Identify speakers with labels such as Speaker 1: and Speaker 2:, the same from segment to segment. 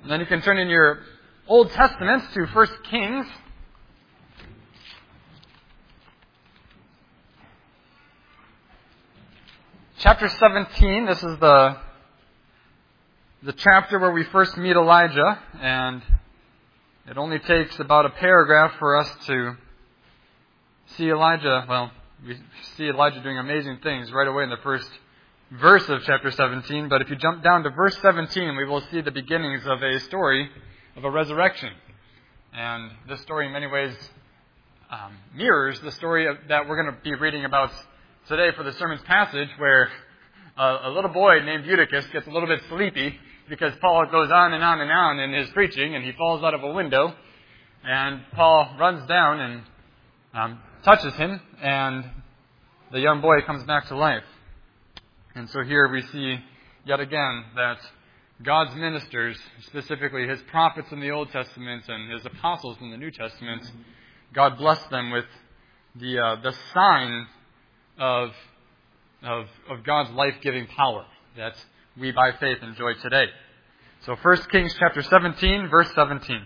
Speaker 1: And then you can turn in your Old Testaments to 1 Kings. Chapter 17, this is the chapter where we first meet Elijah, and it only takes about a paragraph for us to see Elijah, we see Elijah doing amazing things right away in the first verse of chapter 17, but if you jump down to verse 17, we will see the beginnings of a story of a resurrection. And this story in many ways mirrors the story that we're going to be reading about today for the sermon's passage, where a little boy named Eutychus gets a little bit sleepy because Paul goes on and on and on in his preaching, and he falls out of a window, and Paul runs down and touches him, and the young boy comes back to life. And so here we see yet again that God's ministers, specifically His prophets in the Old Testament and His apostles in the New Testament, God blessed them with the sign of God's life-giving power that we by faith enjoy today. So 1 Kings chapter 17, verse 17.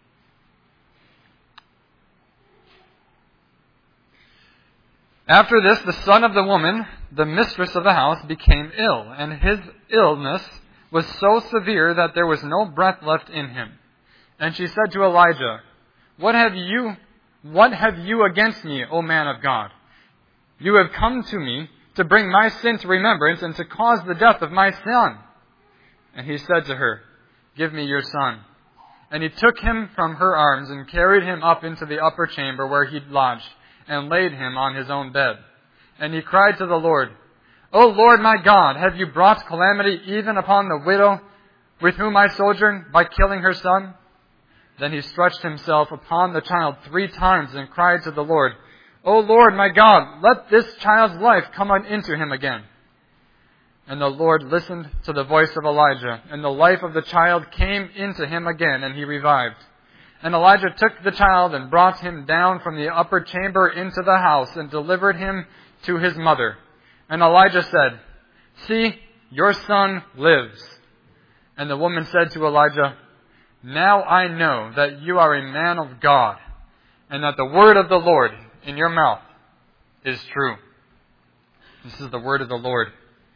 Speaker 1: After this, the son of the woman, the mistress of the house, became ill, and his illness was so severe that there was no breath left in him. And she said to Elijah, What have you against me, O man of God? You have come to me to bring my sin to remembrance and to cause the death of my son. And he said to her, Give me your son. And he took him from her arms and carried him up into the upper chamber where he lodged, and laid him on his own bed. And he cried to the Lord, O Lord my God, have you brought calamity even upon the widow with whom I sojourn by killing her son? Then he stretched himself upon the child 3 times and cried to the Lord, O Lord my God, let this child's life come into him again. And the Lord listened to the voice of Elijah, and the life of the child came into him again, and he revived. And Elijah took the child and brought him down from the upper chamber into the house and delivered him to his mother. And Elijah said, See, your son lives. And the woman said to Elijah, Now I know that you are a man of God, and that the word of the Lord in your mouth is true. This is the word of the Lord.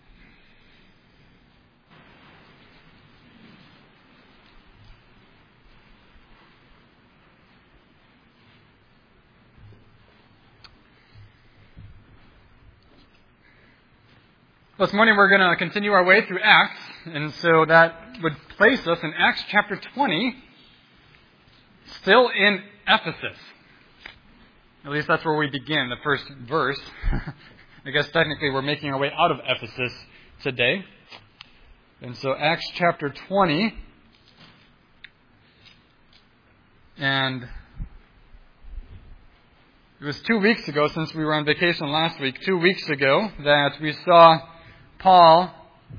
Speaker 1: This morning we're going to continue our way through Acts, and so that would place us in Acts chapter 20, still in Ephesus. At least that's where we begin, the first verse. I guess technically we're making our way out of Ephesus today. And so Acts chapter 20, and it was 2 weeks ago, since we were on vacation last week, 2 weeks ago, that we saw Paul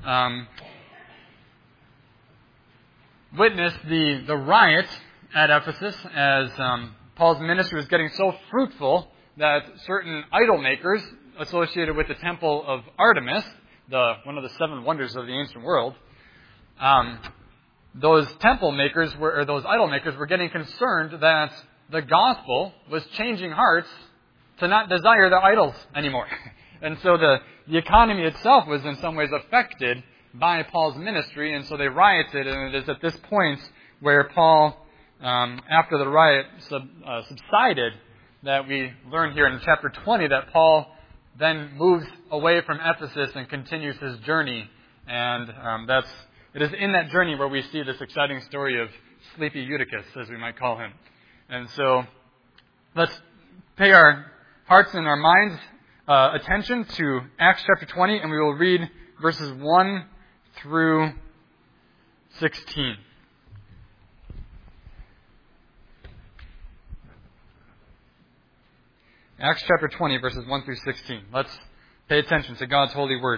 Speaker 1: witnessed the riot at Ephesus as Paul's ministry was getting so fruitful that certain idol makers associated with the temple of Artemis, one of the 7 wonders of the ancient world, those idol makers were getting concerned that the gospel was changing hearts to not desire the idols anymore. And so the economy itself was in some ways affected by Paul's ministry, and so they rioted, and it is at this point where Paul, after the riot subsided, that we learn here in chapter 20 that Paul then moves away from Ephesus and continues his journey. And it is in that journey where we see this exciting story of sleepy Eutychus, as we might call him. And so let's pay our hearts and our minds attention to Acts chapter 20, and we will read verses 1 through 16. Acts chapter 20, verses 1 through 16. Let's pay attention to God's holy word.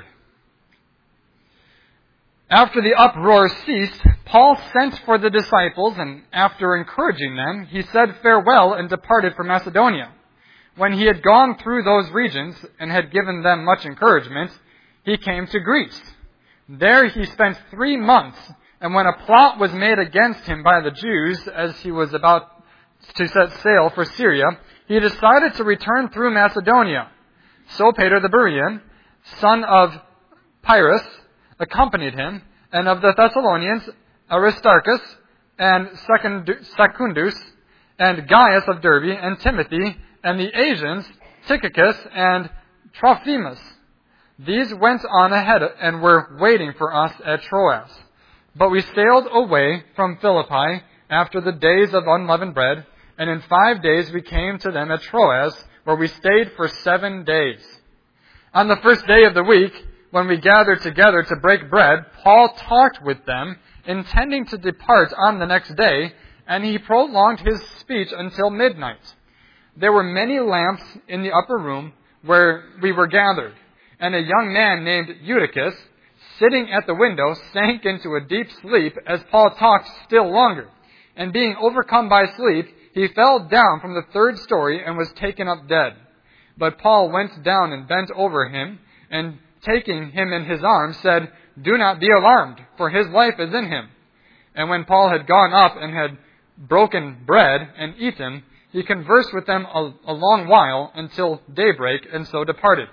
Speaker 1: After the uproar ceased, Paul sent for the disciples, and after encouraging them, he said farewell and departed for Macedonia. When he had gone through those regions and had given them much encouragement, he came to Greece. There he spent 3 months And when a plot was made against him by the Jews as he was about to set sail for Syria, he decided to return through Macedonia. Sopater the Berean, son of Pyrrhus, accompanied him, and of the Thessalonians, Aristarchus, and Secundus, and Gaius of Derbe, and Timothy, and the Asians, Tychicus, and Trophimus. These went on ahead and were waiting for us at Troas. But we sailed away from Philippi after the days of unleavened bread, and in 5 days we came to them at Troas, where we stayed for 7 days. On the first day of the week, when we gathered together to break bread, Paul talked with them, intending to depart on the next day, and he prolonged his speech until midnight. There were many lamps in the upper room where we were gathered, and a young man named Eutychus, sitting at the window, sank into a deep sleep as Paul talked still longer. And being overcome by sleep, he fell down from the 3rd story and was taken up dead. But Paul went down and bent over him, and taking him in his arms, said, "Do not be alarmed, for his life is in him." And when Paul had gone up and had broken bread and eaten, he conversed with them a long while until daybreak, and so departed.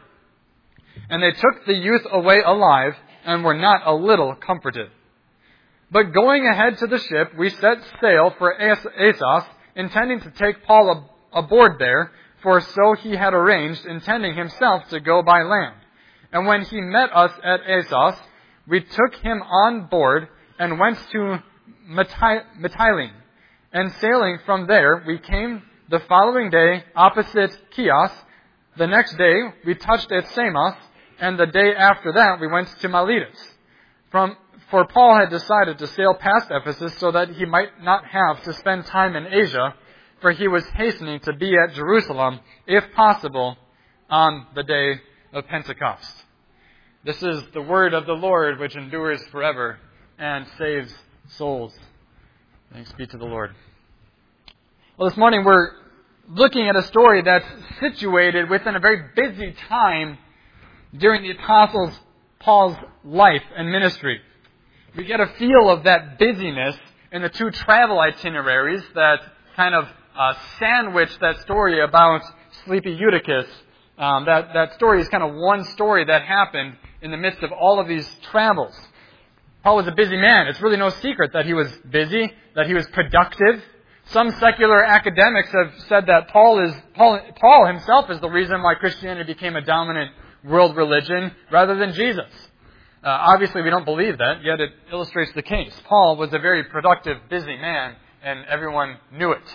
Speaker 1: And they took the youth away alive, and were not a little comforted. But going ahead to the ship, we set sail for Assos, intending to take Paul aboard there, for so he had arranged, intending himself to go by land. And when he met us at Assos, we took him on board and went to Mytilene. And sailing from there, we came the following day opposite Chios. The next day, we touched at Samos, and the day after that, we went to Miletus. For Paul had decided to sail past Ephesus so that he might not have to spend time in Asia, for he was hastening to be at Jerusalem, if possible, on the day of Pentecost. This is the word of the Lord, which endures forever and saves souls. Thanks be to the Lord. Well, this morning we're looking at a story that's situated within a very busy time during the Apostle Paul's life and ministry. We get a feel of that busyness in the 2 travel itineraries that kind of sandwich that story about sleepy Eutychus. That story is kind of one story that happened in the midst of all of these travels. Paul was a busy man. It's really no secret that he was busy, that he was productive. Some secular academics have said that Paul himself is the reason why Christianity became a dominant world religion rather than Jesus. Obviously, we don't believe that, yet it illustrates the case. Paul was a very productive, busy man, and everyone knew it.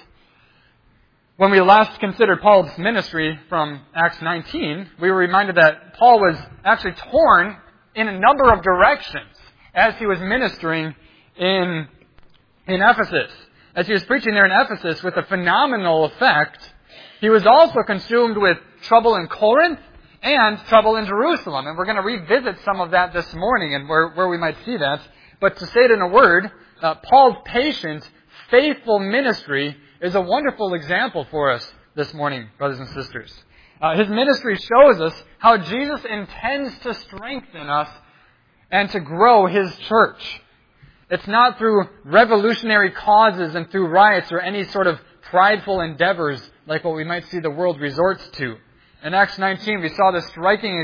Speaker 1: When we last considered Paul's ministry from Acts 19, we were reminded that Paul was actually torn in a number of directions as he was ministering in Ephesus. As he was preaching there in Ephesus with a phenomenal effect, he was also consumed with trouble in Corinth and trouble in Jerusalem. And we're going to revisit some of that this morning and where we might see that. But to say it in a word, Paul's patient, faithful ministry is a wonderful example for us this morning, brothers and sisters. His ministry shows us how Jesus intends to strengthen us and to grow His church. It's not through revolutionary causes and through riots or any sort of prideful endeavors like what we might see the world resorts to. In Acts 19, we saw this striking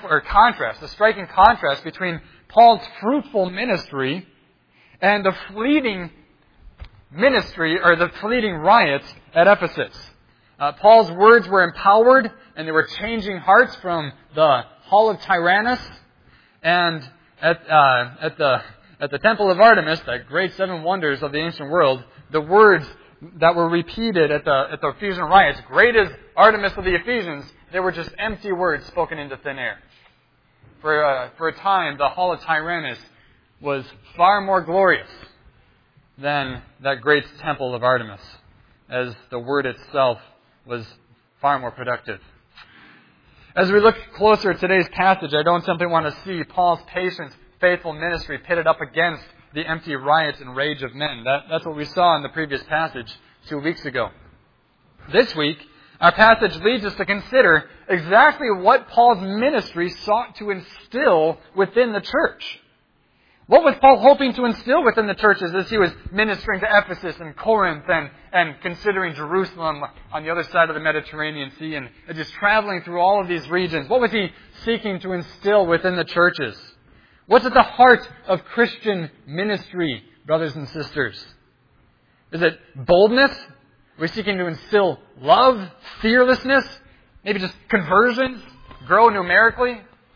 Speaker 1: contrast between Paul's fruitful ministry and the fleeting ministry, or the fleeting riots at Ephesus. Paul's words were empowered, and they were changing hearts from the Hall of Tyrannus, and at the Temple of Artemis, that great 7 wonders of the ancient world, the words that were repeated at the Ephesian riots, "Great is Artemis of the Ephesians," they were just empty words spoken into thin air. For a time, the Hall of Tyrannus was far more glorious than that great temple of Artemis, as the word itself was far more productive. As we look closer at today's passage, I don't simply want to see Paul's patient, faithful ministry pitted up against the empty riots and rage of men. That's what we saw in the previous passage 2 weeks ago. This week, our passage leads us to consider exactly what Paul's ministry sought to instill within the church. What was Paul hoping to instill within the churches as he was ministering to Ephesus and Corinth and considering Jerusalem on the other side of the Mediterranean Sea and just traveling through all of these regions? What was he seeking to instill within the churches? What's at the heart of Christian ministry, brothers and sisters? Is it boldness? Are we seeking to instill love, fearlessness, maybe just conversions, grow numerically?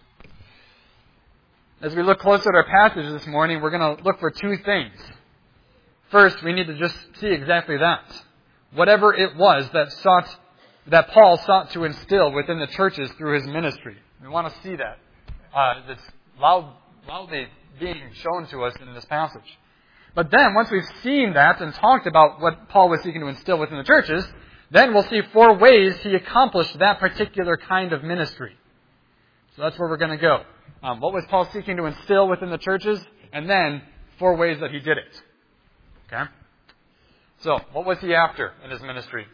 Speaker 1: As we look closer at our passage this morning, we're going to look for two things. First, we need to just see exactly that. Whatever it was that Paul sought to instill within the churches through his ministry. We want to see that. That's loudly being shown to us in this passage. But then, once we've seen that and talked about what Paul was seeking to instill within the churches, then we'll see 4 ways he accomplished that particular kind of ministry. So that's where we're going to go. What was Paul seeking to instill within the churches? And then 4 ways that he did it. Okay? So, what was he after in his ministry?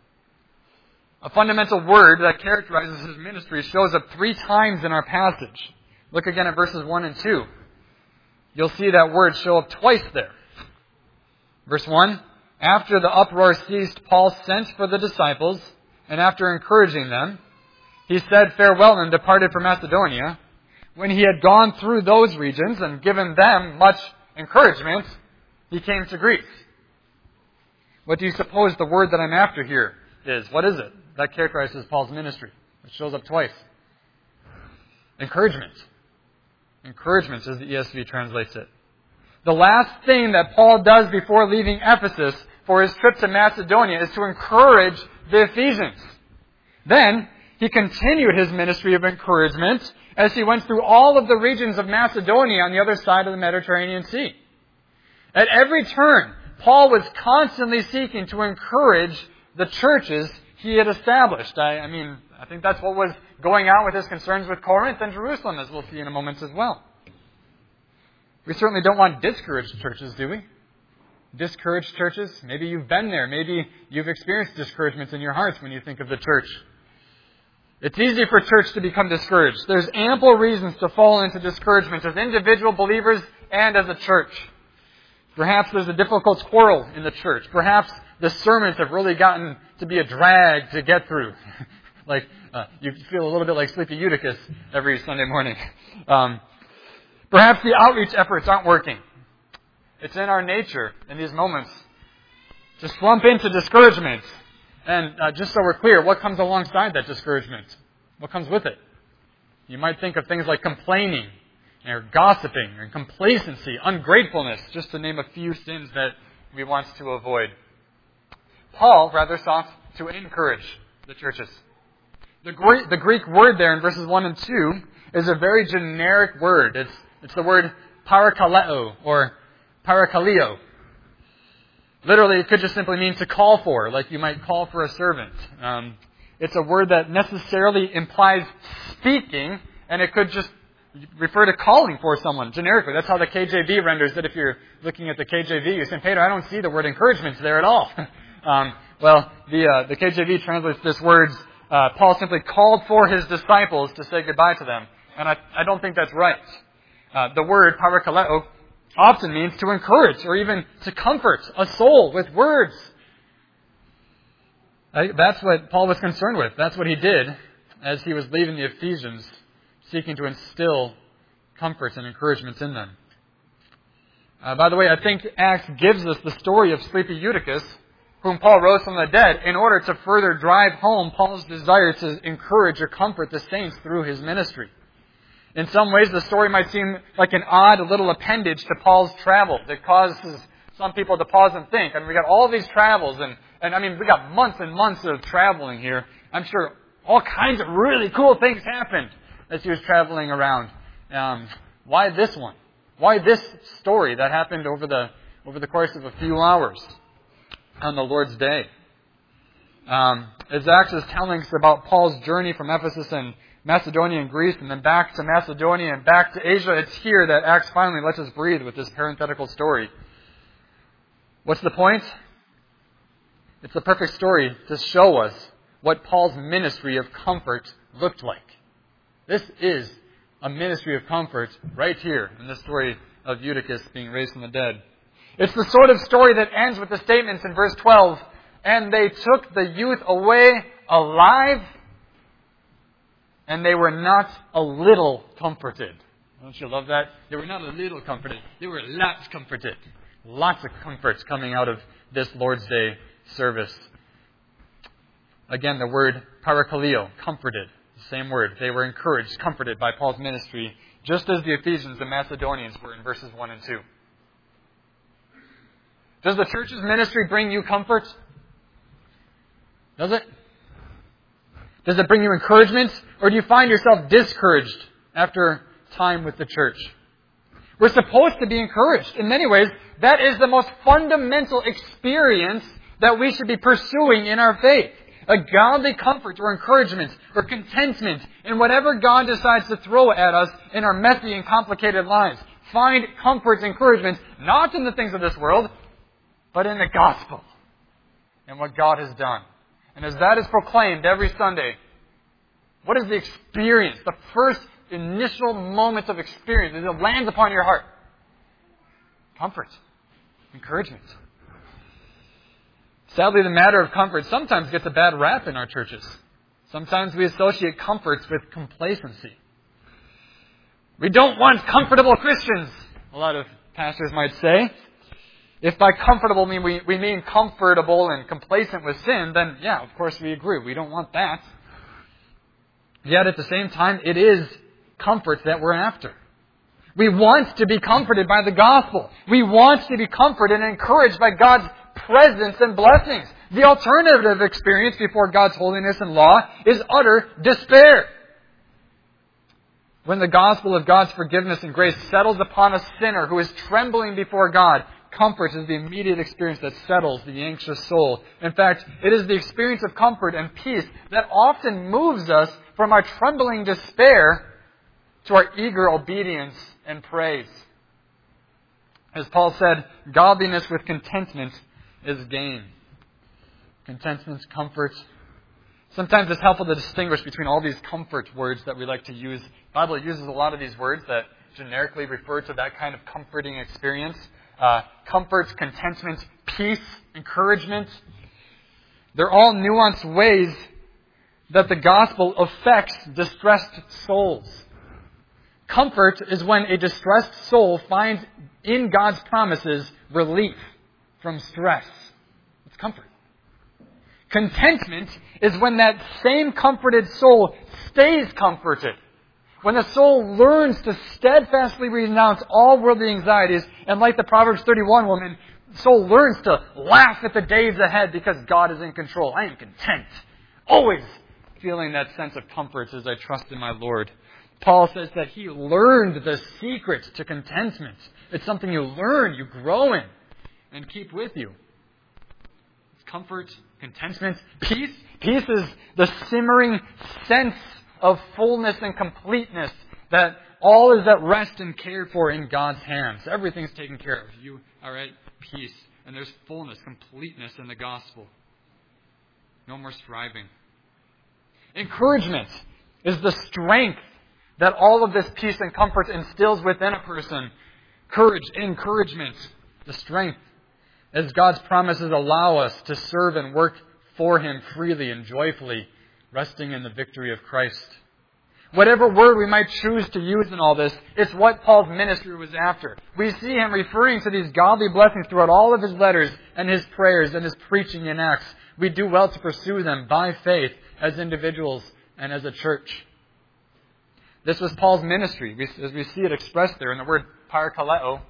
Speaker 1: A fundamental word that characterizes his ministry shows up 3 times in our passage. Look again at verses 1 and 2. You'll see that word show up twice there. Verse 1, after the uproar ceased, Paul sent for the disciples, and after encouraging them, he said farewell and departed for Macedonia. When he had gone through those regions and given them much encouragement, he came to Greece. What do you suppose the word that I'm after here is? What is it that characterizes Paul's ministry? It shows up twice. Encouragement. Encouragement, as the ESV translates it. The last thing that Paul does before leaving Ephesus for his trip to Macedonia is to encourage the Ephesians. Then, he continued his ministry of encouragement as he went through all of the regions of Macedonia on the other side of the Mediterranean Sea. At every turn, Paul was constantly seeking to encourage the churches he had established. I think that's what was going on with his concerns with Corinth and Jerusalem, as we'll see in a moment as well. We certainly don't want discouraged churches, do we? Discouraged churches? Maybe you've been there. Maybe you've experienced discouragements in your hearts when you think of the church. It's easy for church to become discouraged. There's ample reasons to fall into discouragement as individual believers and as a church. Perhaps there's a difficult quarrel in the church. Perhaps the sermons have really gotten to be a drag to get through. You feel a little bit like Sleepy Eutychus every Sunday morning. Perhaps the outreach efforts aren't working. It's in our nature in these moments to slump into discouragement. And just so we're clear, what comes alongside that discouragement? What comes with it? You might think of things like complaining, or gossiping, or complacency, ungratefulness, just to name a few sins that we want to avoid. Paul rather sought to encourage the churches. The Greek word there in verses 1 and 2 is a very generic word. It's the word parakaleo, or parakaleo. Literally, it could just simply mean to call for, like you might call for a servant. It's a word that necessarily implies speaking, and it could just refer to calling for someone generically. That's how the KJV renders it. If you're looking at the KJV, you say, Peter, I don't see the word encouragement there at all. The KJV translates this word, Paul simply called for his disciples to say goodbye to them. And I don't think that's right. The word parakaleo often means to encourage or even to comfort a soul with words. That's what Paul was concerned with. That's what he did as he was leaving the Ephesians, seeking to instill comfort and encouragement in them. By the way, I think Acts gives us the story of sleepy Eutychus, whom Paul rose from the dead, in order to further drive home Paul's desire to encourage or comfort the saints through his ministry. In some ways, the story might seem like an odd little appendage to Paul's travel that causes some people to pause and think. We got all these travels, and we got months and months of traveling here. I'm sure all kinds of really cool things happened as he was traveling around. Why this one? Why this story that happened over the course of a few hours on the Lord's Day? As Acts is telling us about Paul's journey from Ephesus and Macedonia and Greece, and then back to Macedonia and back to Asia, it's here that Acts finally lets us breathe with this parenthetical story. What's the point? It's the perfect story to show us what Paul's ministry of comfort looked like. This is a ministry of comfort right here in this story of Eutychus being raised from the dead. It's the sort of story that ends with the statements in verse 12, and they took the youth away alive, and they were not a little comforted. Don't you love that? They were not a little comforted. They were lots comforted. Lots of comforts coming out of this Lord's Day service. Again, the word parakaleo, comforted. The same word. They were encouraged, comforted by Paul's ministry, just as the Ephesians and Macedonians were in verses 1 and 2. Does the church's ministry bring you comfort? Does it? Does it bring you encouragement? Or do you find yourself discouraged after time with the church? We're supposed to be encouraged. In many ways, that is the most fundamental experience that we should be pursuing in our faith. A godly comfort or encouragement or contentment in whatever God decides to throw at us in our messy and complicated lives. Find comfort and encouragement not in the things of this world, but in the gospel and what God has done. And as that is proclaimed every Sunday, what is the experience, the first initial moments of experience as it lands upon your heart? Comfort, encouragement. Sadly, the matter of comfort sometimes gets a bad rap in our churches. Sometimes we associate comforts with complacency. We don't want comfortable Christians, a lot of pastors might say. If by comfortable we mean comfortable and complacent with sin, then yeah, of course we agree. We don't want that. Yet at the same time, it is comfort that we're after. We want to be comforted by the gospel. We want to be comforted and encouraged by God's presence and blessings. The alternative experience before God's holiness and law is utter despair. When the gospel of God's forgiveness and grace settles upon a sinner who is trembling before God, comfort is the immediate experience that settles the anxious soul. In fact, it is the experience of comfort and peace that often moves us from our trembling despair to our eager obedience and praise. As Paul said, godliness with contentment is gain. Contentment, comfort. Sometimes it's helpful to distinguish between all these comfort words that we like to use. The Bible uses a lot of these words that generically refer to that kind of comforting experience. Comfort, contentment, peace, encouragement. They're all nuanced ways that the gospel affects distressed souls. Comfort is when a distressed soul finds in God's promises relief from stress. It's comfort. Contentment is when that same comforted soul stays comforted. When the soul learns to steadfastly renounce all worldly anxieties, and like the Proverbs 31 woman, the soul learns to laugh at the days ahead because God is in control. I am content. Always feeling that sense of comfort as I trust in my Lord. Paul says that he learned the secret to contentment. It's something you learn, you grow in, and keep with you. It's comfort, contentment, peace. Peace is the simmering sense of fullness and completeness, that all is at rest and cared for in God's hands. Everything's taken care of. You are at peace. And there's fullness, completeness in the gospel. No more striving. Encouragement is the strength that all of this peace and comfort instills within a person. Courage, encouragement, the strength, as God's promises allow us to serve and work for Him freely and joyfully, resting in the victory of Christ. Whatever word we might choose to use in all this, it's what Paul's ministry was after. We see him referring to these godly blessings throughout all of his letters and his prayers and his preaching in Acts. We do well to pursue them by faith as individuals and as a church. This was Paul's ministry, as we see it expressed there in the word parakaleo.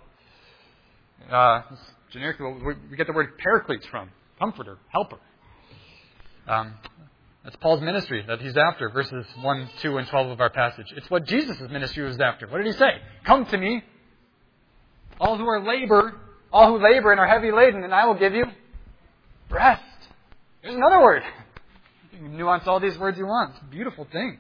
Speaker 1: Generically, we get the word paracletes from, comforter, helper. That's Paul's ministry that he's after, verses 1, 2, and 12 of our passage. It's what Jesus' ministry was after. What did he say? Come to me, all who labor and are heavy laden, and I will give you rest. There's another word. You can nuance all these words you want. It's a beautiful thing.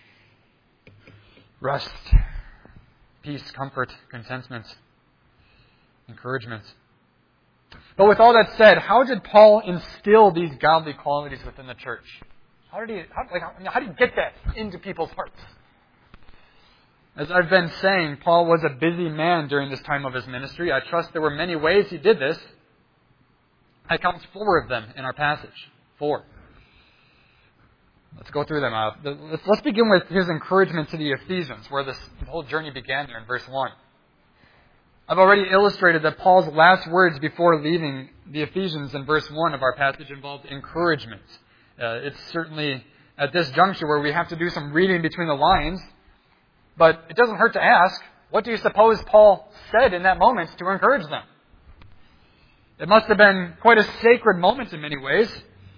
Speaker 1: Rest, peace, comfort, contentment, encouragement. But with all that said, how did Paul instill these godly qualities within the church? How did he get that into people's hearts? As I've been saying, Paul was a busy man during this time of his ministry. I trust there were many ways he did this. I count 4 of them in our passage. 4. Let's go through them. Let's begin with his encouragement to the Ephesians, where the whole journey began there in verse 1. I've already illustrated that Paul's last words before leaving the Ephesians in verse 1 of our passage involved encouragement. It's certainly at this juncture where we have to do some reading between the lines, but it doesn't hurt to ask, what do you suppose Paul said in that moment to encourage them? It must have been quite a sacred moment in many ways.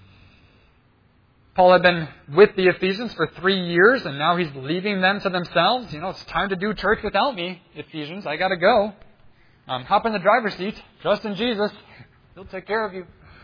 Speaker 1: Paul had been with the Ephesians for 3 years, and now he's leaving them to themselves. It's time to do church without me, Ephesians. I got to go. Hop in the driver's seat. Trust in Jesus. He'll take care of you.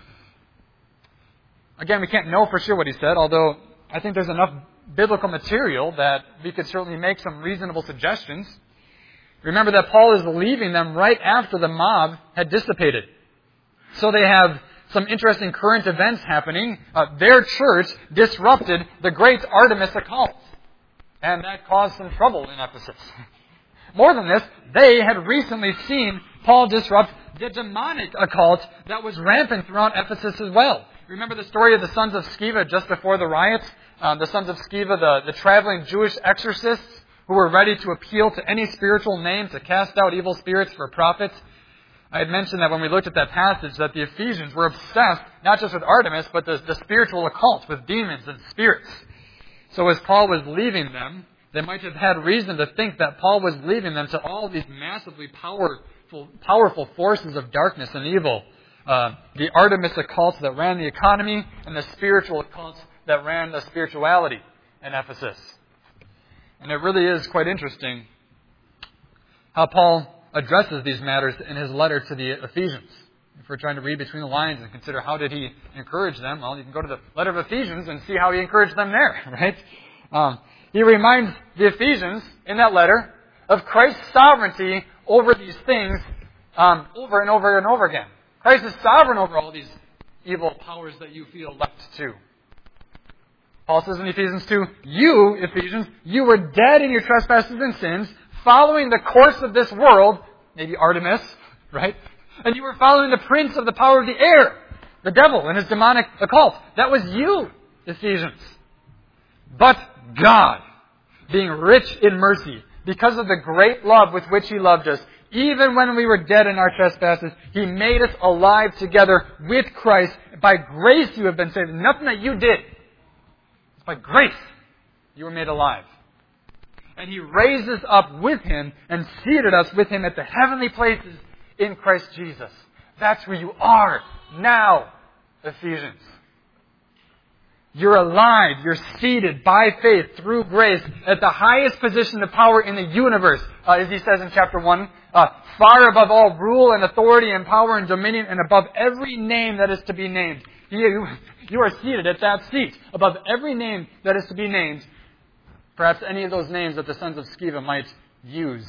Speaker 1: Again, we can't know for sure what he said, although I think there's enough biblical material that we could certainly make some reasonable suggestions. Remember that Paul is leaving them right after the mob had dissipated. So they have some interesting current events happening. Their church disrupted the great Artemis occult, and that caused some trouble in Ephesus. More than this, they had recently seen Paul disrupt the demonic occult that was rampant throughout Ephesus as well. Remember the story of the sons of Sceva just before the riots? The sons of Sceva, the traveling Jewish exorcists who were ready to appeal to any spiritual name to cast out evil spirits for profit. I had mentioned that when we looked at that passage that the Ephesians were obsessed not just with Artemis, but the spiritual occult with demons and spirits. So as Paul was leaving them, they might have had reason to think that Paul was leaving them to all these massively powerful forces of darkness and evil. The Artemis occults that ran the economy, and the spiritual occults that ran the spirituality in Ephesus. And it really is quite interesting how Paul addresses these matters in his letter to the Ephesians. If we're trying to read between the lines and consider how did he encourage them, well, you can go to the letter of Ephesians and see how he encouraged them there, right? He reminds the Ephesians in that letter of Christ's sovereignty over these things over and over and over again. Christ is sovereign over all these evil powers that you feel left to. Paul says in Ephesians 2, you, Ephesians, you were dead in your trespasses and sins, following the course of this world, maybe Artemis, right? And you were following the prince of the power of the air, the devil and his demonic occult. That was you, Ephesians. But God, being rich in mercy, because of the great love with which He loved us, even when we were dead in our trespasses, He made us alive together with Christ. By grace you have been saved. Nothing that you did. It's by grace you were made alive. And He raised us up with Him and seated us with Him at the heavenly places in Christ Jesus. That's where you are now, Ephesians. You're alive. You're seated by faith through grace at the highest position of power in the universe, as he says in chapter 1, far above all rule and authority and power and dominion and above every name that is to be named. You are seated at that seat above every name that is to be named. Perhaps any of those names that the sons of Sceva might use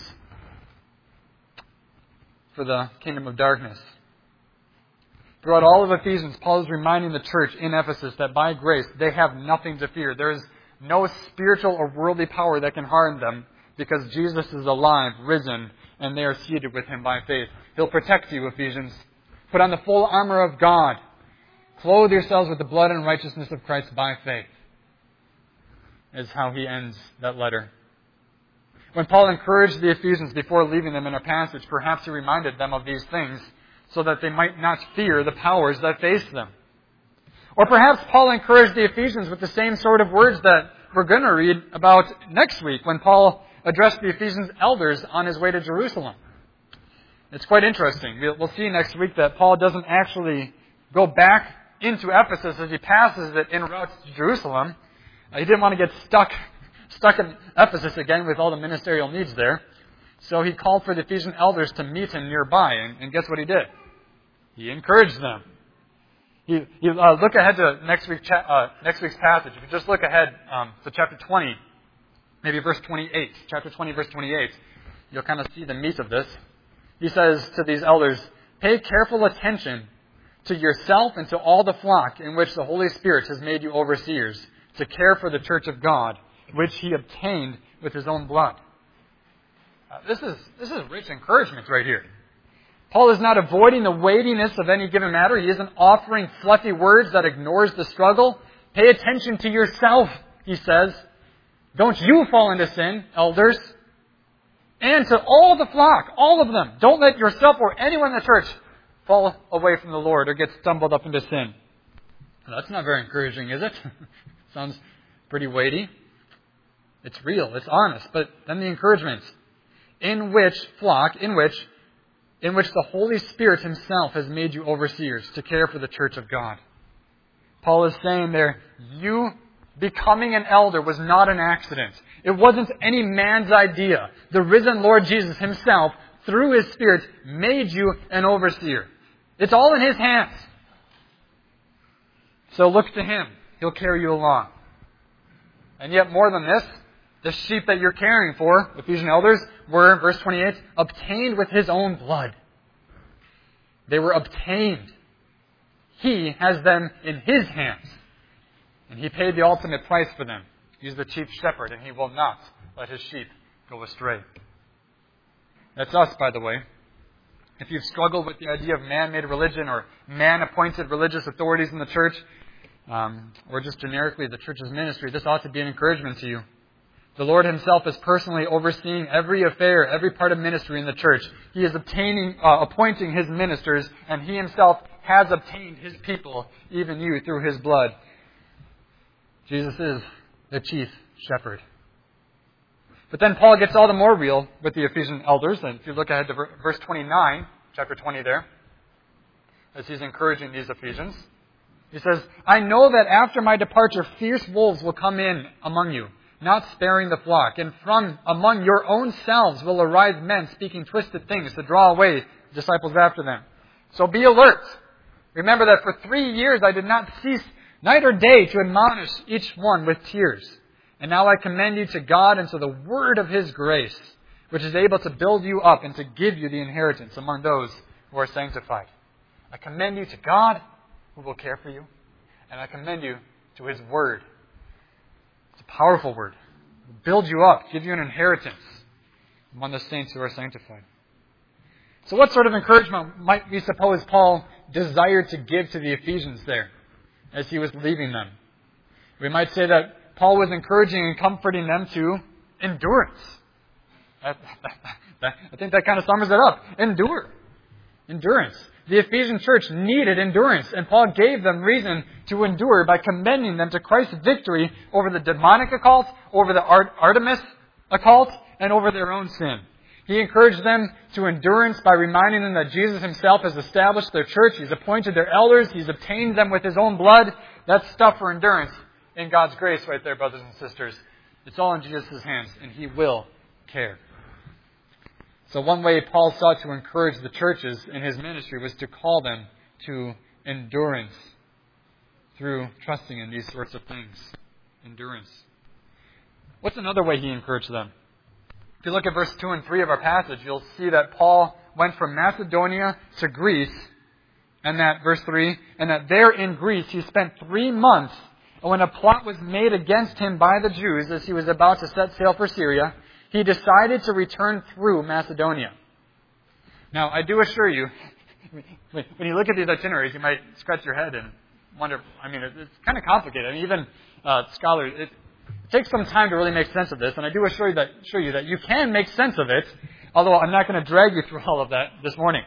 Speaker 1: for the kingdom of darkness. Throughout all of Ephesians, Paul is reminding the church in Ephesus that by grace they have nothing to fear. There is no spiritual or worldly power that can harm them because Jesus is alive, risen, and they are seated with Him by faith. He'll protect you, Ephesians. Put on the full armor of God. Clothe yourselves with the blood and righteousness of Christ by faith, is how he ends that letter. When Paul encouraged the Ephesians before leaving them in our passage, perhaps he reminded them of these things so that they might not fear the powers that face them. Or perhaps Paul encouraged the Ephesians with the same sort of words that we're going to read about next week when Paul addressed the Ephesians elders on his way to Jerusalem. It's quite interesting. We'll see next week that Paul doesn't actually go back into Ephesus as he passes it en route to Jerusalem. He didn't want to get stuck in Ephesus again with all the ministerial needs there. So he called for the Ephesian elders to meet him nearby. And guess what he did? He encouraged them. You look ahead to next week's passage. If you just look ahead to chapter 20, maybe verse 28. Chapter 20, verse 28. You'll kind of see the meat of this. He says to these elders, pay careful attention to yourself and to all the flock in which the Holy Spirit has made you overseers, to care for the church of God, which He obtained with His own blood. This is rich encouragement right here. Paul is not avoiding the weightiness of any given matter. He isn't offering fluffy words that ignores the struggle. Pay attention to yourself, he says. Don't you fall into sin, elders. And to all the flock, all of them. Don't let yourself or anyone in the church fall away from the Lord or get stumbled up into sin. Well, that's not very encouraging, is it? Sounds pretty weighty. It's real, it's honest. But then the encouragement. In which the Holy Spirit Himself has made you overseers to care for the church of God. Paul is saying there, you becoming an elder was not an accident. It wasn't any man's idea. The risen Lord Jesus Himself, through His Spirit, made you an overseer. It's all in His hands. So look to Him. He'll carry you along. And yet more than this, the sheep that you're caring for, Ephesian elders, were, verse 28, obtained with His own blood. They were obtained. He has them in His hands. And He paid the ultimate price for them. He's the chief shepherd, and He will not let His sheep go astray. That's us, by the way. If you've struggled with the idea of man-made religion or man-appointed religious authorities in the church, or just generically the church's ministry, this ought to be an encouragement to you. The Lord Himself is personally overseeing every affair, every part of ministry in the church. He is appointing His ministers, and He Himself has obtained His people, even you, through His blood. Jesus is the chief shepherd. But then Paul gets all the more real with the Ephesian elders. And if you look ahead to verse 29, chapter 20 there, as he's encouraging these Ephesians, he says, I know that after my departure, fierce wolves will come in among you, not sparing the flock. And from among your own selves will arise men speaking twisted things to draw away disciples after them. So be alert. Remember that for 3 years I did not cease night or day to admonish each one with tears. And now I commend you to God and to the word of His grace, which is able to build you up and to give you the inheritance among those who are sanctified. I commend you to God, who will care for you, and I commend you to His word. It's a powerful word. It will build you up, give you an inheritance among the saints who are sanctified. So what sort of encouragement might we suppose Paul desired to give to the Ephesians there as he was leaving them? We might say that Paul was encouraging and comforting them to endurance. I think that kind of sums it up. Endure. Endurance. The Ephesian church needed endurance, and Paul gave them reason to endure by commending them to Christ's victory over the demonic occult, over the Artemis occult, and over their own sin. He encouraged them to endurance by reminding them that Jesus Himself has established their church. He's appointed their elders. He's obtained them with His own blood. That's stuff for endurance. In God's grace right there, brothers and sisters. It's all in Jesus' hands, and He will care. So one way Paul sought to encourage the churches in his ministry was to call them to endurance through trusting in these sorts of things. Endurance. What's another way he encouraged them? If you look at verse 2 and 3 of our passage, you'll see that Paul went from Macedonia to Greece, and that, verse 3, and that there in Greece he spent 3 months. And when a plot was made against him by the Jews as he was about to set sail for Syria, he decided to return through Macedonia. Now, I do assure you, when you look at these itineraries, you might scratch your head and wonder, it's kind of complicated. Even scholars, it takes some time to really make sense of this, and I do assure you that you can make sense of it, although I'm not going to drag you through all of that this morning.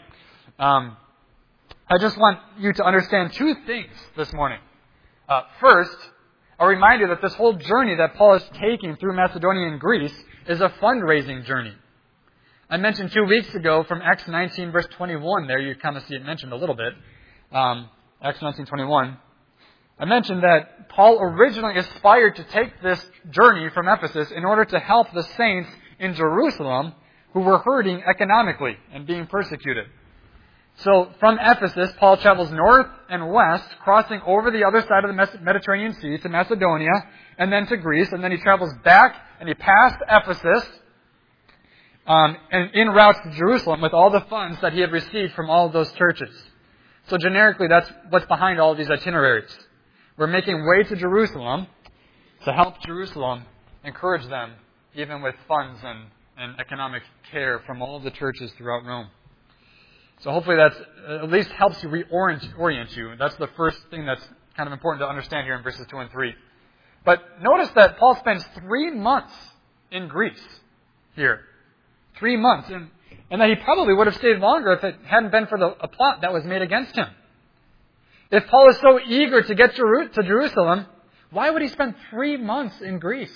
Speaker 1: I just want you to understand 2 things this morning. First, a reminder that this whole journey that Paul is taking through Macedonia and Greece is a fundraising journey. I mentioned 2 weeks ago from Acts 19, verse 21 there, you kind of see it mentioned a little bit. Acts 19:21. I mentioned that Paul originally aspired to take this journey from Ephesus in order to help the saints in Jerusalem who were hurting economically and being persecuted. So from Ephesus, Paul travels north and west, crossing over the other side of the Mediterranean Sea to Macedonia, and then to Greece, and then he travels back, and he passed Ephesus, and en route to Jerusalem with all the funds that he had received from all of those churches. So generically, that's what's behind all of these itineraries. We're making way to Jerusalem to help Jerusalem encourage them, even with funds and economic care from all of the churches throughout Rome. So hopefully that at least helps you reorient you. That's the first thing that's kind of important to understand here in verses 2 and 3. But notice that Paul spends 3 months in Greece here. 3 months. And that he probably would have stayed longer if it hadn't been for a plot that was made against him. If Paul is so eager to get to Jerusalem, why would he spend 3 months in Greece?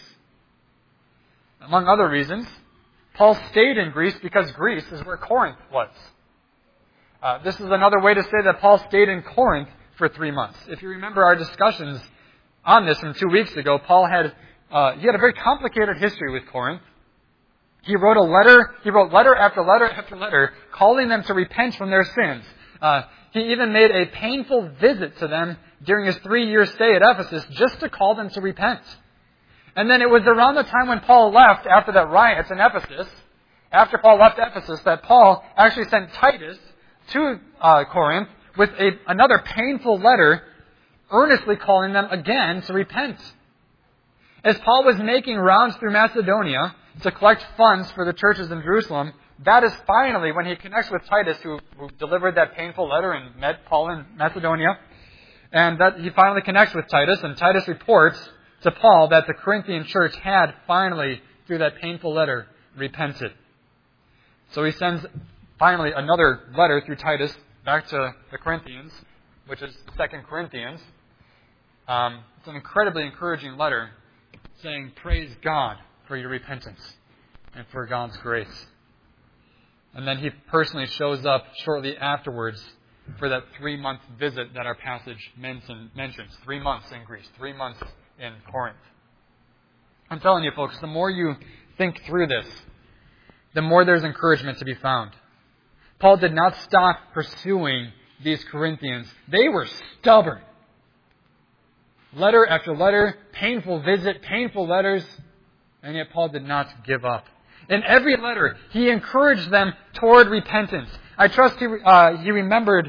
Speaker 1: Among other reasons, Paul stayed in Greece because Greece is where Corinth was. This is another way to say that Paul stayed in Corinth for 3 months. If you remember our discussions on this from 2 weeks ago, Paul had a very complicated history with Corinth. He wrote letter after letter after letter, calling them to repent from their sins. He even made a painful visit to them during his 3-year stay at Ephesus just to call them to repent. And then it was around the time when Paul left after that riot in Ephesus, after Paul left Ephesus, that Paul actually sent Titus to Corinth with another painful letter, earnestly calling them again to repent. As Paul was making rounds through Macedonia to collect funds for the churches in Jerusalem, that is finally when he connects with Titus, who delivered that painful letter and met Paul in Macedonia. And that he finally connects with Titus, and Titus reports to Paul that the Corinthian church had finally, through that painful letter, repented. So he sends finally another letter through Titus back to the Corinthians, which is 2 Corinthians. It's an incredibly encouraging letter saying, praise God for your repentance and for God's grace. And then he personally shows up shortly afterwards for that 3-month visit that our passage mentions. 3 months in Greece, 3 months in Corinth. I'm telling you, folks, the more you think through this, the more there's encouragement to be found. Paul did not stop pursuing these Corinthians. They were stubborn. Letter after letter, painful visit, painful letters, and yet Paul did not give up. In every letter, he encouraged them toward repentance. I trust he reminded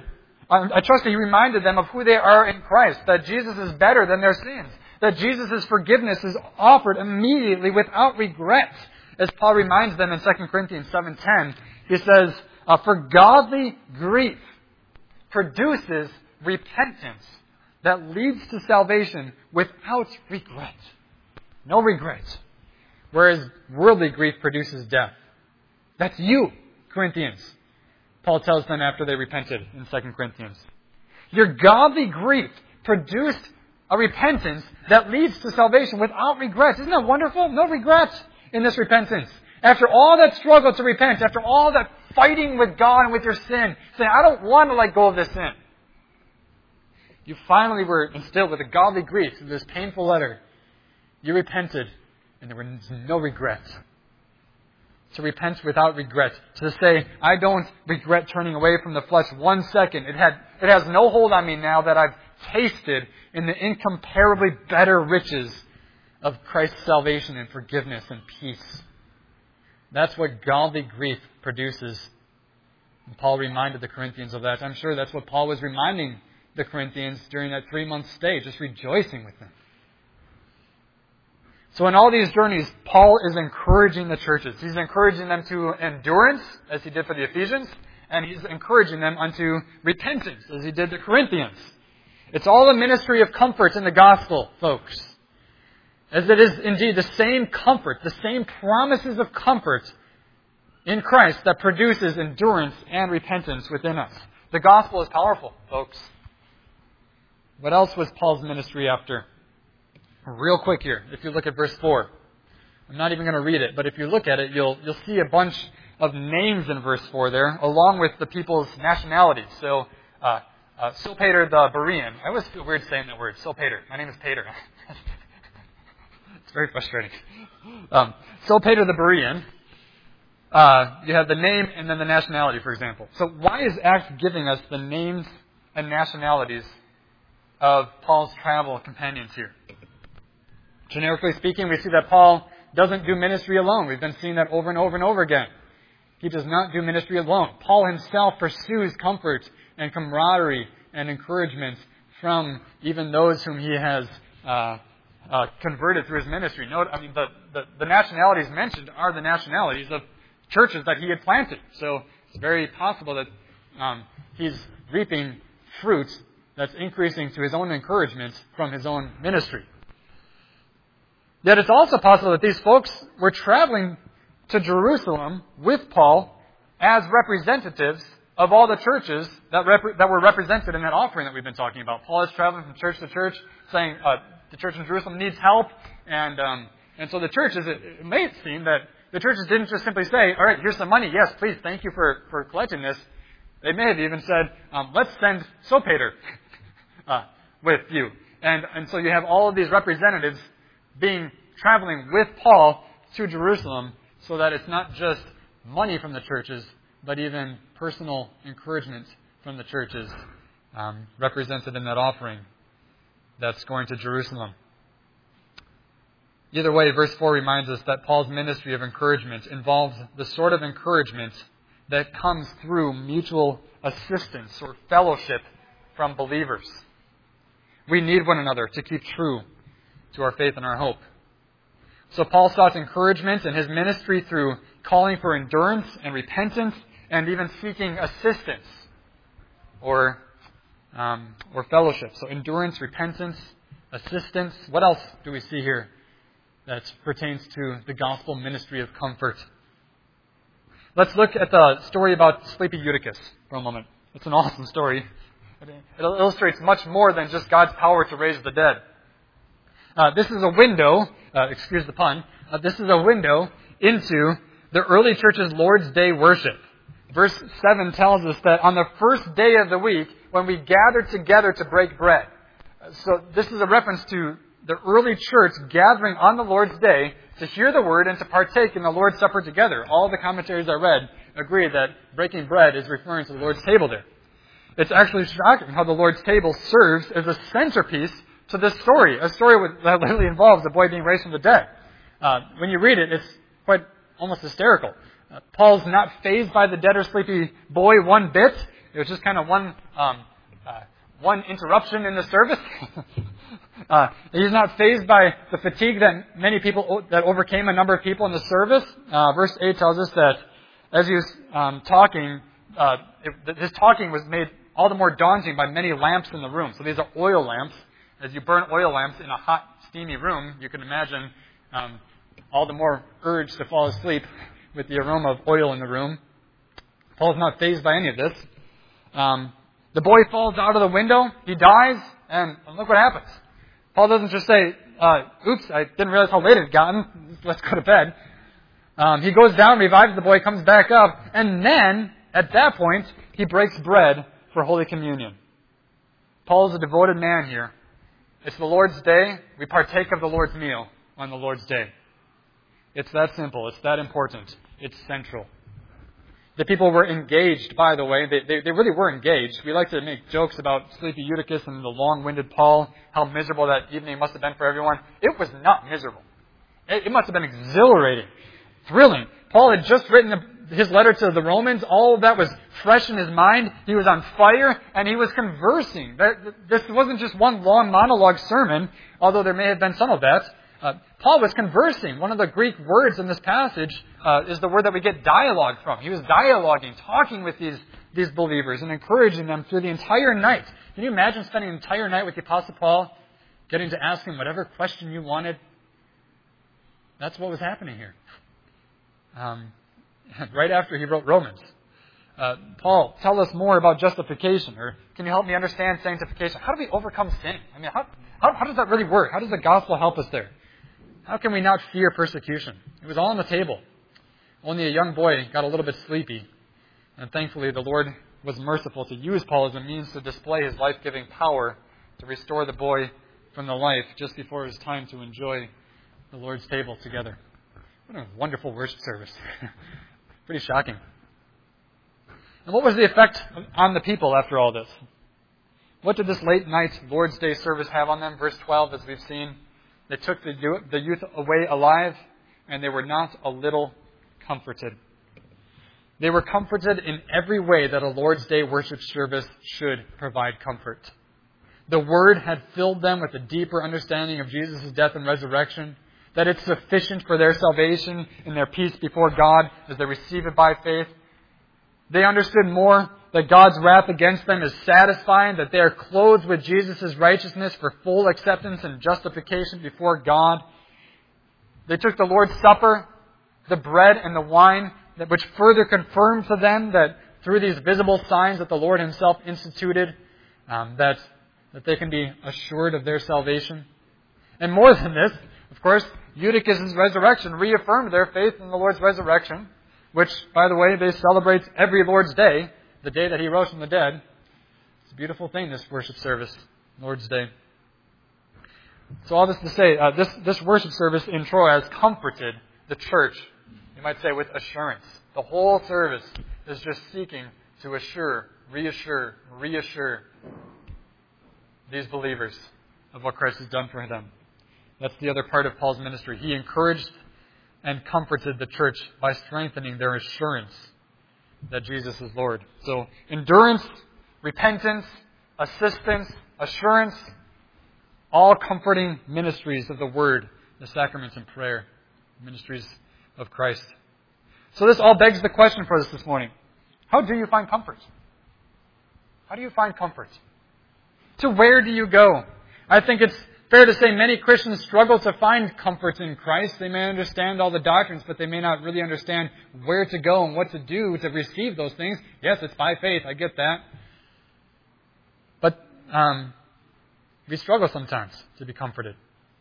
Speaker 1: them of who they are in Christ, that Jesus is better than their sins, that Jesus' forgiveness is offered immediately without regret. As Paul reminds them in 2 Corinthians 7:10, he says, for godly grief produces repentance that leads to salvation without regret. No regret. Whereas worldly grief produces death. That's you, Corinthians. Paul tells them after they repented in 2 Corinthians. Your godly grief produced a repentance that leads to salvation without regret. Isn't that wonderful? No regrets in this repentance. After all that struggle to repent, after all that fighting with God and with your sin, saying, I don't want to let go of this sin. You finally were instilled with a godly grief through this painful letter. You repented, and there was no regret. To repent without regret. To say, I don't regret turning away from the flesh 1 second. It has no hold on me now that I've tasted in the incomparably better riches of Christ's salvation and forgiveness and peace. That's what godly grief produces. And Paul reminded the Corinthians of that. I'm sure that's what Paul was reminding the Corinthians during that 3-month stay, just rejoicing with them. So in all these journeys, Paul is encouraging the churches. He's encouraging them to endurance, as he did for the Ephesians, and he's encouraging them unto repentance, as he did the Corinthians. It's all a ministry of comfort in the gospel, folks. As it is indeed the same comfort, the same promises of comfort in Christ that produces endurance and repentance within us. The gospel is powerful, folks. What else was Paul's ministry after? Real quick here, if you look at verse 4. I'm not even going to read it, but if you look at it, you'll see a bunch of names in verse 4 there, along with the people's nationalities. So, Sopater the Berean. I always feel weird saying that word, Sopater. My name is Pater. It's very frustrating. Sopater the Berean. You have the name and then the nationality, for example. So why is Acts giving us the names and nationalities of Paul's travel companions here? Generically speaking, we see that Paul doesn't do ministry alone. We've been seeing that over and over and over again. He does not do ministry alone. Paul himself pursues comfort and camaraderie and encouragement from even those whom he has converted through his ministry. Note, the nationalities mentioned are the nationalities of churches that he had planted. So it's very possible that he's reaping fruit that's increasing to his own encouragement from his own ministry. Yet it's also possible that these folks were traveling to Jerusalem with Paul as representatives of all the churches that were represented in that offering that we've been talking about. Paul is traveling from church to church, saying the church in Jerusalem needs help, and so the churches, it may seem that the churches didn't just simply say, all right, here's some money, yes, please, thank you for collecting this. They may have even said, let's send Sopater with you. And so you have all of these representatives traveling with Paul to Jerusalem, so that it's not just money from the churches, but even personal encouragement from the churches represented in that offering that's going to Jerusalem. Either way, verse 4 reminds us that Paul's ministry of encouragement involves the sort of encouragement that comes through mutual assistance or fellowship from believers. We need one another to keep true to our faith and our hope. So Paul sought encouragement in his ministry through calling for endurance and repentance, and even seeking assistance or fellowship. So endurance, repentance, assistance. What else do we see here that pertains to the gospel ministry of comfort? Let's look at the story about sleepy Eutychus for a moment. It's an awesome story. It illustrates much more than just God's power to raise the dead. This is a window, excuse the pun, this is a window into the early church's Lord's Day worship. Verse 7 tells us that on the first day of the week, when we gathered together to break bread. So this is a reference to the early church gathering on the Lord's Day to hear the word and to partake in the Lord's Supper together. All the commentaries I read agree that breaking bread is referring to the Lord's table there. It's actually shocking how the Lord's table serves as a centerpiece to this story, a story that literally involves a boy being raised from the dead. When you read it, it's quite almost hysterical. Paul's not fazed by the dead or sleepy boy one bit. It was just kind of one interruption in the service. He's not fazed by the fatigue that overcame a number of people in the service. Verse 8 tells us that as he was talking, his talking was made all the more daunting by many lamps in the room. So these are oil lamps. As you burn oil lamps in a hot, steamy room, you can imagine all the more urge to fall asleep with the aroma of oil in the room. Paul's not fazed by any of this. The boy falls out of the window, he dies, and look what happens. Paul doesn't just say, oops, I didn't realize how late it had gotten, let's go to bed. He goes down, revives the boy, comes back up, and then, at that point, he breaks bread for Holy Communion. Paul is a devoted man here. It's the Lord's Day. We partake of the Lord's meal on the Lord's Day. It's that simple. It's that important. It's central. The people were engaged, by the way. They really were engaged. We like to make jokes about sleepy Eutychus and the long-winded Paul, how miserable that evening must have been for everyone. It was not miserable. It must have been exhilarating, thrilling. Paul had just written his letter to the Romans. All of that was fresh in his mind. He was on fire, and he was conversing. This wasn't just one long monologue sermon, although there may have been some of that. Paul was conversing. One of the Greek words in this passage is the word that we get dialogue from. He was dialoguing, talking with these believers and encouraging them through the entire night. Can you imagine spending an entire night with the Apostle Paul, getting to ask him whatever question you wanted? That's what was happening here. Right after he wrote Romans. Paul, tell us more about justification, or can you help me understand sanctification? How do we overcome sin? I mean, how does that really work? How does the gospel help us there? How can we not fear persecution? It was all on the table. Only a young boy got a little bit sleepy, and thankfully the Lord was merciful to use Paul as a means to display his life-giving power to restore the boy from the life just before it was time to enjoy the Lord's table together. What a wonderful worship service. Pretty shocking. And what was the effect on the people after all this? What did this late night Lord's Day service have on them? Verse 12, as we've seen, they took the youth away alive, and they were not a little comforted. They were comforted in every way that a Lord's Day worship service should provide comfort. The Word had filled them with a deeper understanding of Jesus' death and resurrection, that it's sufficient for their salvation and their peace before God as they receive it by faith. They understood more that God's wrath against them is satisfying, that they are clothed with Jesus' righteousness for full acceptance and justification before God. They took the Lord's Supper, the bread and the wine, which further confirmed to them that through these visible signs that the Lord Himself instituted, that they can be assured of their salvation. And more than this, of course, Eutychus' resurrection reaffirmed their faith in the Lord's resurrection, which, by the way, they celebrate every Lord's Day, the day that He rose from the dead. It's a beautiful thing, this worship service, Lord's Day. So all this to say, this worship service in Troy has comforted the church, you might say, with assurance. The whole service is just seeking to assure, reassure these believers of what Christ has done for them. That's the other part of Paul's ministry. He encouraged and comforted the church by strengthening their assurance that Jesus is Lord. So, endurance, repentance, assistance, assurance, all comforting ministries of the Word, the sacraments and prayer, ministries of Christ. So this all begs the question for us this morning. How do you find comfort? How do you find comfort? To where do you go? I think it's fair to say many Christians struggle to find comfort in Christ. They may understand all the doctrines, but they may not really understand where to go and what to do to receive those things. Yes, it's by faith. I get that. But we struggle sometimes to be comforted.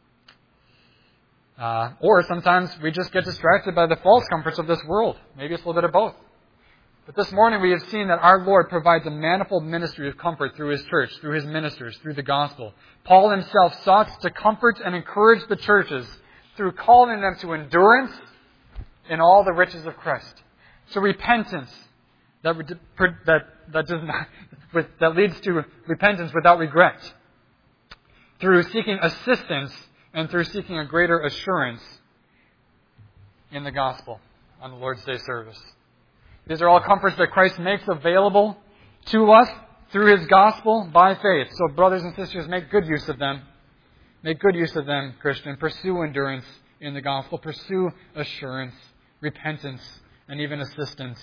Speaker 1: Or sometimes we just get distracted by the false comforts of this world. Maybe it's a little bit of both. But this morning we have seen that our Lord provides a manifold ministry of comfort through His church, through His ministers, through the gospel. Paul himself sought to comfort and encourage the churches through calling them to endurance in all the riches of Christ. So repentance that leads to repentance without regret. Through seeking assistance and through seeking a greater assurance in the gospel on the Lord's Day service. These are all comforts that Christ makes available to us through His gospel by faith. So brothers and sisters, make good use of them. Make good use of them, Christian. Pursue endurance in the gospel. Pursue assurance, repentance, and even assistance.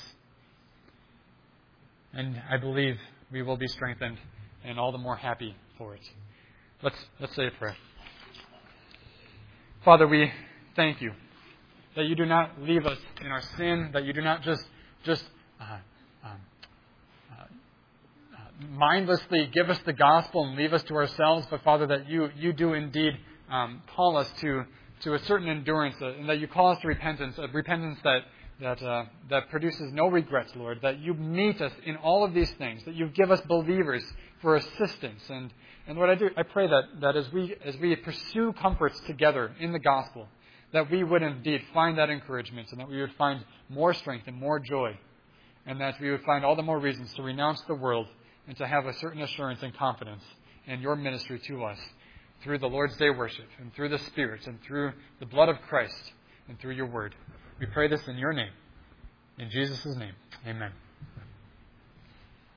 Speaker 1: And I believe we will be strengthened and all the more happy for it. Let's say a prayer. Father, we thank You that You do not leave us in our sin, that You do not just mindlessly give us the gospel and leave us to ourselves, but Father, that you do indeed call us to a certain endurance, and that You call us to repentance, a repentance that produces no regrets, Lord, that You meet us in all of these things, that You give us believers for assistance. And Lord, I pray that as we pursue comforts together in the gospel, that we would indeed find that encouragement, and that we would find more strength and more joy, and that we would find all the more reasons to renounce the world and to have a certain assurance and confidence in Your ministry to us through the Lord's Day worship and through the Spirit and through the blood of Christ and through Your Word. We pray this in Your name. In Jesus' name, amen.